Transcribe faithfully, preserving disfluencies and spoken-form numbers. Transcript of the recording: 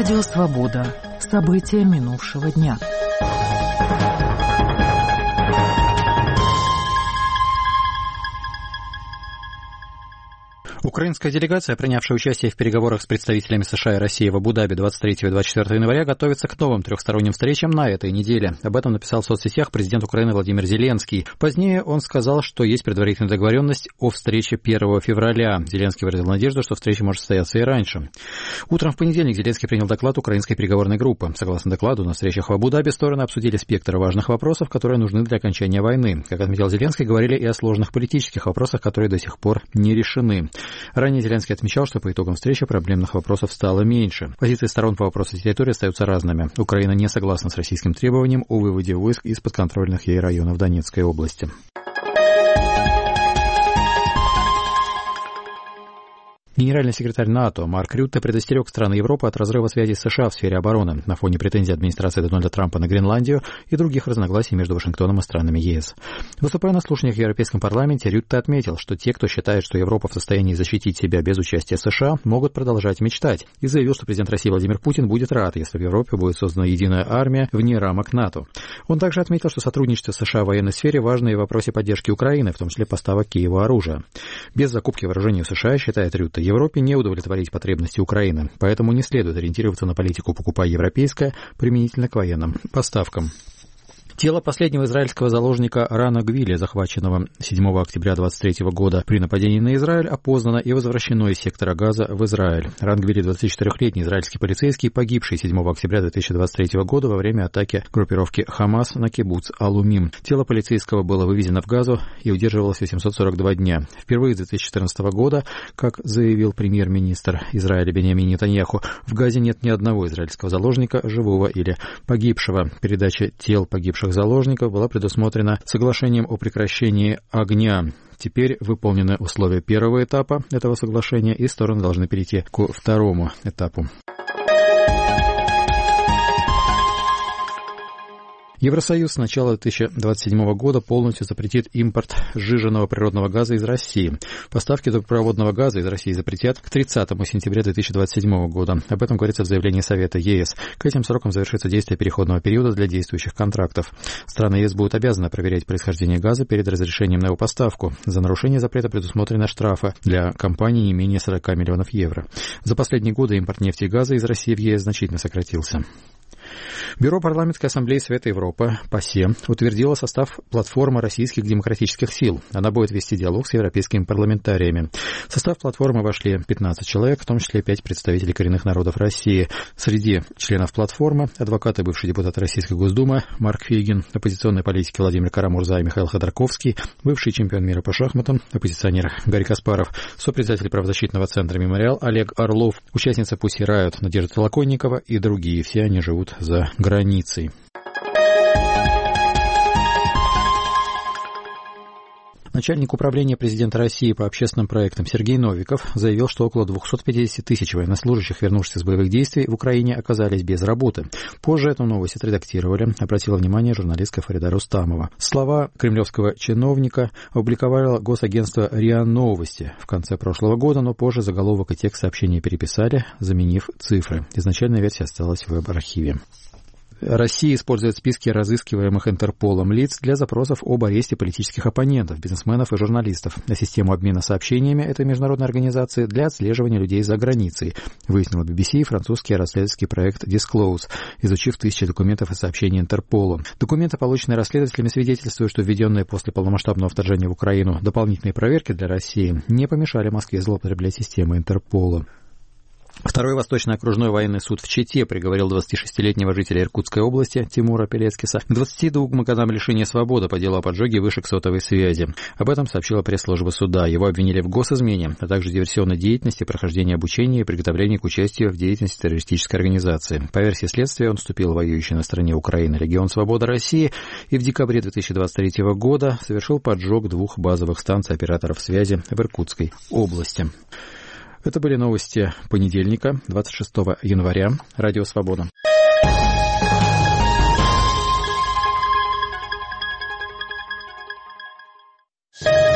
Радио «Свобода». События минувшего дня. Украинская делегация, принявшая участие в переговорах с представителями США и России в Абу-Даби двадцать третьего и двадцать четвёртого января, готовится к новым трехсторонним встречам на этой неделе. Об этом написал в соцсетях президент Украины Владимир Зеленский. Позднее он сказал, что есть предварительная договоренность о встрече первого февраля. Зеленский выразил надежду, что встреча может состояться и раньше. Утром в понедельник Зеленский принял доклад украинской переговорной группы. Согласно докладу, на встречах в Абу-Даби стороны обсудили спектр важных вопросов, которые нужны для окончания войны. Как отметил Зеленский, говорили и о сложных политических вопросах, которые до сих пор не решены. Ранее Зеленский отмечал, что по итогам встречи проблемных вопросов стало меньше. Позиции сторон по вопросу территории остаются разными. Украина не согласна с российским требованием о выводе войск из подконтрольных ей районов Донецкой области. Генеральный секретарь НАТО Марк Рютте предостерег страны Европы от разрыва связи с США в сфере обороны на фоне претензий администрации Дональда Трампа на Гренландию и других разногласий между Вашингтоном и странами ЕС. Выступая на слушаниях в Европейском парламенте, Рютте отметил, что те, кто считает, что Европа в состоянии защитить себя без участия США, могут продолжать мечтать, и заявил, что президент России Владимир Путин будет рад, если в Европе будет создана единая армия вне рамок НАТО. Он также отметил, что сотрудничество с США в военной сфере важно и в вопросе поддержки Украины, в том числе поставок Киеву оружия. Без закупки вооружений у США, считает Рютте, Европе не удовлетворить потребности Украины, поэтому не следует ориентироваться на политику «покупай европейское» применительно к военным поставкам. Тело последнего израильского заложника Рана Гвили, захваченного седьмого октября двадцать третьего года при нападении на Израиль, опознано и возвращено из сектора Газа в Израиль. Ран Гвили, двадцатичетырёхлетний израильский полицейский, погибший седьмого октября две тысячи двадцать третьего года во время атаки группировки Хамас на кибуц Алумим. Тело полицейского было вывезено в Газу и удерживалось восемьсот сорок два дня. Впервые с две тысячи четырнадцатого года, как заявил премьер-министр Израиля Биньямин Нетаньяху, в Газе нет ни одного израильского заложника, живого или погибшего. Передача тел погибших заложников была предусмотрена соглашением о прекращении огня. Теперь выполнены условия первого этапа этого соглашения, и стороны должны перейти к второму этапу. Евросоюз с начала две тысячи двадцать седьмого года полностью запретит импорт сжиженного природного газа из России. Поставки трубопроводного газа из России запретят к тридцатому сентября две тысячи двадцать седьмого года. Об этом говорится в заявлении Совета ЕС. К этим срокам завершится действие переходного периода для действующих контрактов. Страны ЕС будут обязаны проверять происхождение газа перед разрешением на его поставку. За нарушение запрета предусмотрены штрафы для компаний не менее сорок миллионов евро. За последние годы импорт нефти и газа из России в ЕС значительно сократился. Бюро парламентской ассамблеи Совета Европы, ПАСЕ, утвердило состав платформы российских демократических сил. Она будет вести диалог с европейскими парламентариями. В состав платформы вошли пятнадцать человек, в том числе пять представителей коренных народов России. Среди членов платформы адвокаты, бывший депутат Российской Госдумы Марк Фейгин, оппозиционные политики Владимир Кара-Мурза и Михаил Ходорковский, бывший чемпион мира по шахматам, оппозиционер Гарри Каспаров, сопредседатель правозащитного центра «Мемориал» Олег Орлов, участница Pussy Riot Надежда Толоконникова и другие. Все они живут за границей. Начальник управления президента России по общественным проектам Сергей Новиков заявил, что около двести пятьдесят тысяч военнослужащих, вернувшихся с боевых действий в Украине, оказались без работы. Позже эту новость отредактировали, обратила внимание журналистка Фарида Рустамова. Слова кремлевского чиновника опубликовало госагентство РИА Новости в конце прошлого года, но позже заголовок и текст сообщения переписали, заменив цифры. Изначальная версия осталась в веб-архиве. Россия использует списки разыскиваемых Интерполом лиц для запросов об аресте политических оппонентов, бизнесменов и журналистов, а систему обмена сообщениями этой международной организации для отслеживания людей за границей, выяснила би би си и французский расследовательский проект Disclose, изучив тысячи документов и сообщений Интерполу. Документы, полученные расследователями, свидетельствуют, что введенные после полномасштабного вторжения в Украину дополнительные проверки для России не помешали Москве злоупотреблять системой Интерпола. Второй Восточный окружной военный суд в Чите приговорил двадцатишестилетнего жителя Иркутской области Тимура Пелецкиса к двадцати двум годам лишения свободы по делу о поджоге вышек сотовой связи. Об этом сообщила пресс-служба суда. Его обвинили в госизмене, а также диверсионной деятельности, прохождении обучения и приготовлении к участию в деятельности террористической организации. По версии следствия, он вступил в воюющий на стороне Украины Легион Свободы России и в декабре две тысячи двадцать третьего года совершил поджог двух базовых станций операторов связи в Иркутской области. Это были новости понедельника, двадцать шестого января. Радио «Свобода».